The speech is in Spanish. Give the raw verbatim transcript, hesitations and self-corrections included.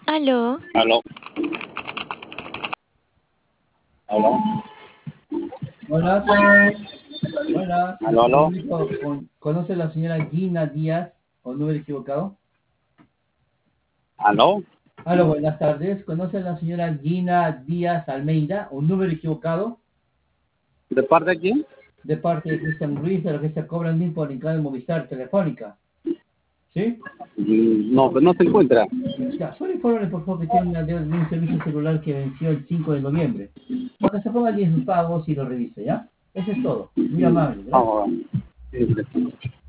Aló, Aló, aló, Buenas, buenas. aló, aló, Comunico con- ¿Conoce a la señora Gina Díaz o número equivocado? aló. Aló, buenas tardes. ¿Conoce a la señora Gina Díaz Almeida o número equivocado? ¿De parte de quién? De parte de Cristian Ruiz de la agencia Cobrandín por de Movistar Telefónica. ¿Sí? Mm, No, pero no se encuentra. Ya, solo infórmale por favor que tiene una deuda de un servicio celular que venció el cinco de noviembre. Para que se ponga allí en sus pagos y lo revise, ¿ya? Eso es todo. Muy Mm, amable, gracias. Vamos, vamos. Sí, sí.